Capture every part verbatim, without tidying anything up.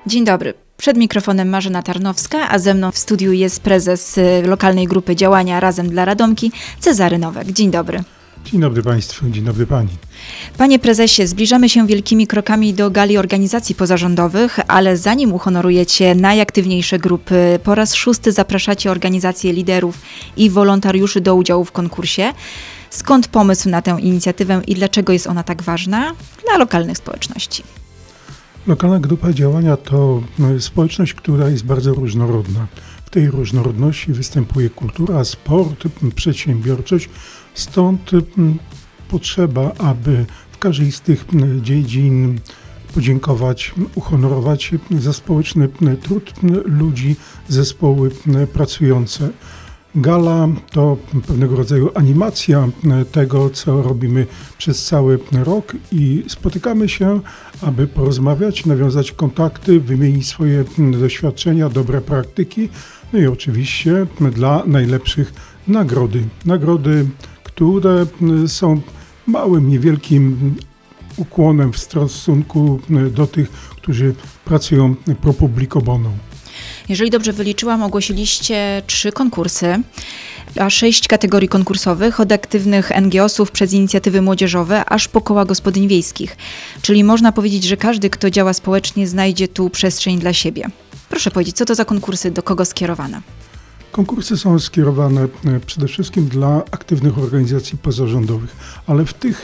Dzień dobry. Przed mikrofonem Marzena Tarnowska, a ze mną w studiu jest prezes lokalnej grupy działania Razem dla Radomki, Cezary Nowak. Dzień dobry. Dzień dobry Państwu, dzień dobry Pani. Panie prezesie, zbliżamy się wielkimi krokami do gali organizacji pozarządowych, ale zanim uhonorujecie najaktywniejsze grupy, po raz szósty zapraszacie organizacje liderów i wolontariuszy do udziału w konkursie. Skąd pomysł na tę inicjatywę i dlaczego jest ona tak ważna dla lokalnych społeczności? Lokalna grupa działania to społeczność, która jest bardzo różnorodna. W tej różnorodności występuje kultura, sport, przedsiębiorczość. Stąd potrzeba, aby w każdej z tych dziedzin podziękować, uhonorować za społeczny trud ludzi, zespoły pracujące. Gala to pewnego rodzaju animacja tego, co robimy przez cały rok i spotykamy się, aby porozmawiać, nawiązać kontakty, wymienić swoje doświadczenia, dobre praktyki, no i oczywiście dla najlepszych nagrody. Nagrody, które są małym, niewielkim ukłonem w stosunku do tych, którzy pracują pro publico bono. Jeżeli dobrze wyliczyłam, ogłosiliście trzy konkursy, a sześć kategorii konkursowych, od aktywnych en gie osów przez inicjatywy młodzieżowe, aż po koła gospodyń wiejskich. Czyli można powiedzieć, że każdy, kto działa społecznie, znajdzie tu przestrzeń dla siebie. Proszę powiedzieć, co to za konkursy, do kogo skierowane? Konkursy są skierowane przede wszystkim dla aktywnych organizacji pozarządowych, ale w tych,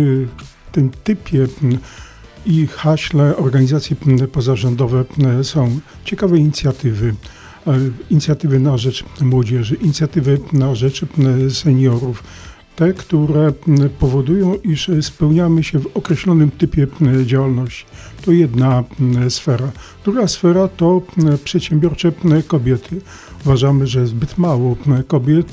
tym typie i haśle organizacje pozarządowe są ciekawe inicjatywy, inicjatywy na rzecz młodzieży, inicjatywy na rzecz seniorów, te, które powodują, iż spełniamy się w określonym typie działalności. To jedna sfera. Druga sfera to przedsiębiorcze kobiety. Uważamy, że zbyt mało kobiet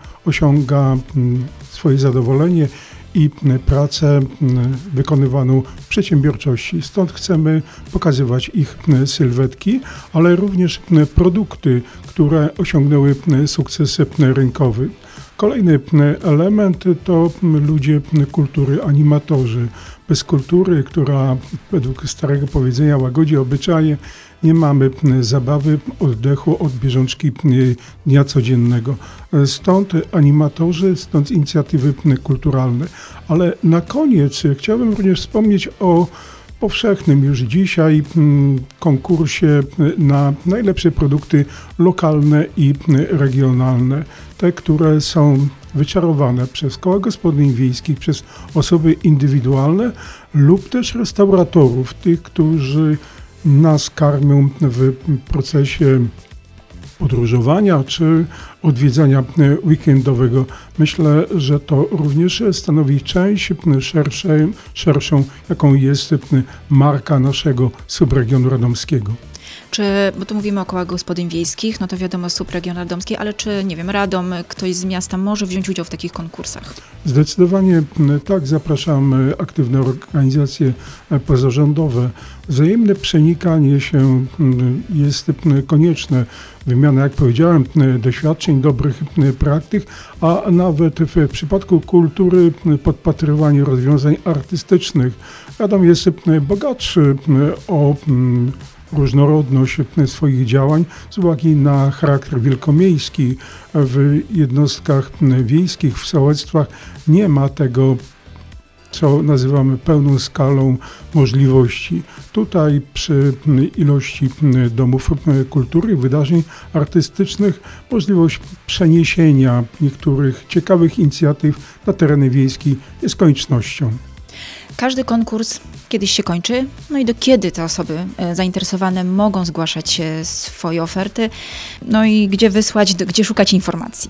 osiąga swoje zadowolenie i pracę wykonywaną w przedsiębiorczości. Stąd chcemy pokazywać ich sylwetki, ale również produkty, które osiągnęły sukces rynkowy. Kolejny element to ludzie kultury, animatorzy. Bez kultury, która według starego powiedzenia łagodzi obyczaje, nie mamy zabawy, oddechu od bieżączki dnia codziennego. Stąd animatorzy, stąd inicjatywy kulturalne. Ale na koniec chciałbym również wspomnieć o powszechnym już dzisiaj konkursie na najlepsze produkty lokalne i regionalne. Te, które są wyczarowane przez koła gospodyń wiejskich, przez osoby indywidualne lub też restauratorów, tych, którzy nas karmią w procesie podróżowania czy odwiedzania weekendowego. Myślę, że to również stanowi część szerszej, szerszą, jaką jest marka naszego subregionu radomskiego. Czy, bo tu mówimy o kołach gospodyń wiejskich, no to wiadomo, subregion radomski, ale czy, nie wiem, Radom, ktoś z miasta może wziąć udział w takich konkursach? Zdecydowanie tak, zapraszamy aktywne organizacje pozarządowe. Wzajemne przenikanie się jest konieczne. Wymiana, jak powiedziałem, doświadczeń, dobrych praktyk, a nawet w przypadku kultury podpatrywanie rozwiązań artystycznych. Radom jest bogatszy o różnorodność swoich działań z uwagi na charakter wielkomiejski. W jednostkach wiejskich, w sołectwach nie ma tego, co nazywamy pełną skalą możliwości. Tutaj przy ilości domów kultury, wydarzeń artystycznych możliwość przeniesienia niektórych ciekawych inicjatyw na tereny wiejskie jest koniecznością. Każdy konkurs kiedyś się kończy, no i do kiedy te osoby zainteresowane mogą zgłaszać swoje oferty, no i gdzie wysłać, gdzie szukać informacji?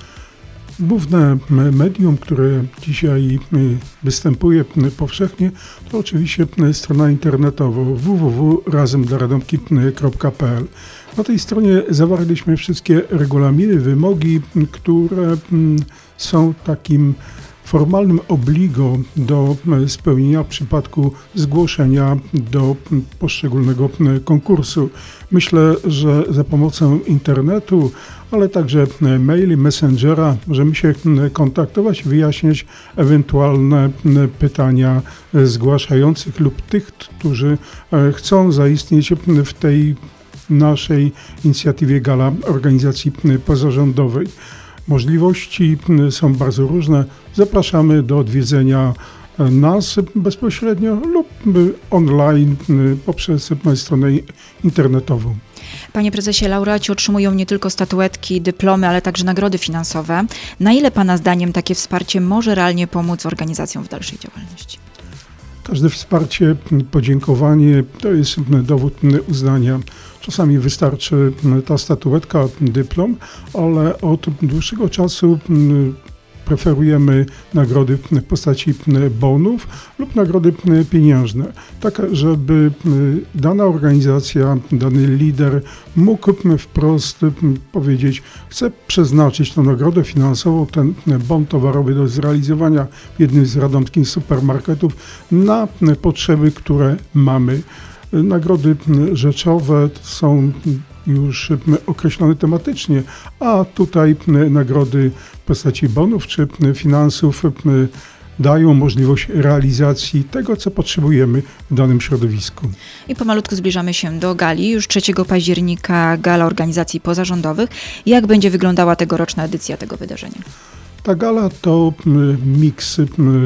Główne medium, które dzisiaj występuje powszechnie, to oczywiście strona internetowa w w w kropka razem dla radomki kropka p l. Na tej stronie zawarliśmy wszystkie regulaminy, wymogi, które są takim formalnym obligo do spełnienia w przypadku zgłoszenia do poszczególnego konkursu. Myślę, że za pomocą internetu, ale także maili, messengera możemy się kontaktować, wyjaśniać ewentualne pytania zgłaszających lub tych, którzy chcą zaistnieć w tej naszej inicjatywie Gala Organizacji Pozarządowej. Możliwości są bardzo różne. Zapraszamy do odwiedzenia nas bezpośrednio lub online poprzez stronę internetową. Panie prezesie, laureaci otrzymują nie tylko statuetki, dyplomy, ale także nagrody finansowe. Na ile Pana zdaniem takie wsparcie może realnie pomóc organizacjom w dalszej działalności? Każde wsparcie, podziękowanie to jest dowód uznania. Czasami wystarczy ta statuetka, dyplom, ale od dłuższego czasu preferujemy nagrody w postaci bonów lub nagrody pieniężne, tak żeby dana organizacja, dany lider mógł wprost powiedzieć, chcę przeznaczyć tę nagrodę finansową, ten bon towarowy do zrealizowania w jednym z radomskich supermarketów na potrzeby, które mamy. Nagrody rzeczowe są już określone tematycznie, a tutaj nagrody w postaci bonów czy finansów dają możliwość realizacji tego, co potrzebujemy w danym środowisku. I pomalutku zbliżamy się do gali. Już trzeciego października Gala Organizacji Pozarządowych. Jak będzie wyglądała tegoroczna edycja tego wydarzenia? Ta gala to miks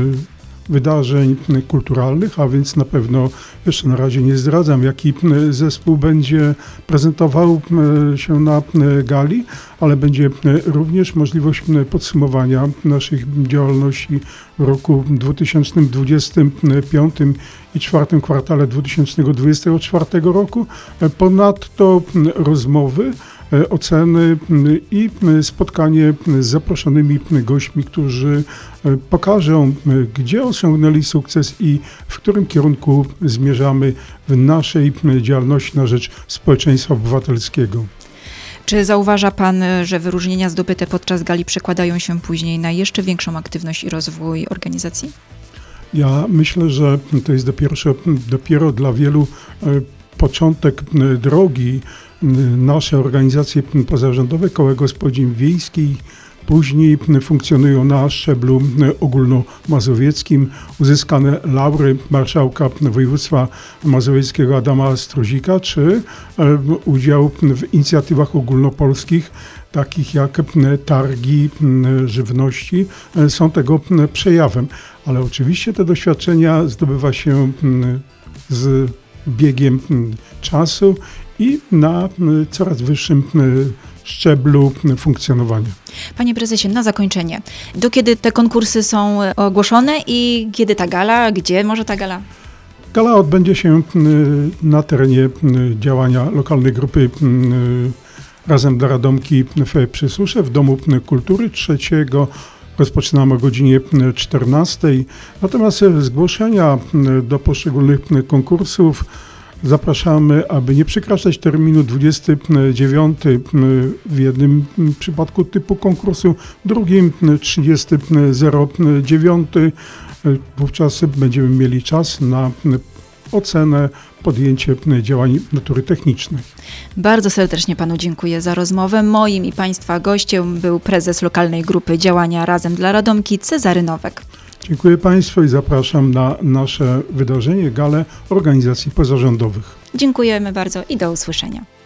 wydarzeń kulturalnych, a więc na pewno jeszcze na razie nie zdradzam, jaki zespół będzie prezentował się na gali, ale będzie również możliwość podsumowania naszych działalności w roku dwa tysiące dwudziestym piątym i czwartym kwartale dwa tysiące dwudziestego czwartego roku. Ponadto rozmowy, oceny i spotkanie z zaproszonymi gośćmi, którzy pokażą, gdzie osiągnęli sukces i w którym kierunku zmierzamy w naszej działalności na rzecz społeczeństwa obywatelskiego. Czy zauważa Pan, że wyróżnienia zdobyte podczas gali przekładają się później na jeszcze większą aktywność i rozwój organizacji? Ja myślę, że to jest dopiero, dopiero dla wielu początek drogi. Nasze organizacje pozarządowe, koła gospodyń wiejskich, później funkcjonują na szczeblu ogólnomazowieckim. Uzyskane laury marszałka województwa mazowieckiego Adama Struzika, czy udział w inicjatywach ogólnopolskich, takich jak targi żywności, są tego przejawem. Ale oczywiście te doświadczenia zdobywa się z biegiem czasu i na coraz wyższym szczeblu funkcjonowania. Panie prezesie, na zakończenie, do kiedy te konkursy są ogłoszone i kiedy ta gala, gdzie może ta gala? Gala odbędzie się na terenie działania lokalnej grupy Razem dla Radomki w Przysusze, w Domu Kultury trzeciego. Rozpoczynamy o godzinie czternastej. Natomiast zgłoszenia do poszczególnych konkursów zapraszamy, aby nie przekraczać terminu dwudziestego dziewiątego w jednym przypadku typu konkursu, w drugim trzydziestego dziewiątego. Wówczas będziemy mieli czas na ocenę, podjęcie działań natury technicznej. Bardzo serdecznie Panu dziękuję za rozmowę. Moim i Państwa gościem był prezes lokalnej grupy działania Razem dla Radomki, Cezary Nowek. Dziękuję Państwu i zapraszam na nasze wydarzenie, galę organizacji pozarządowych. Dziękujemy bardzo i do usłyszenia.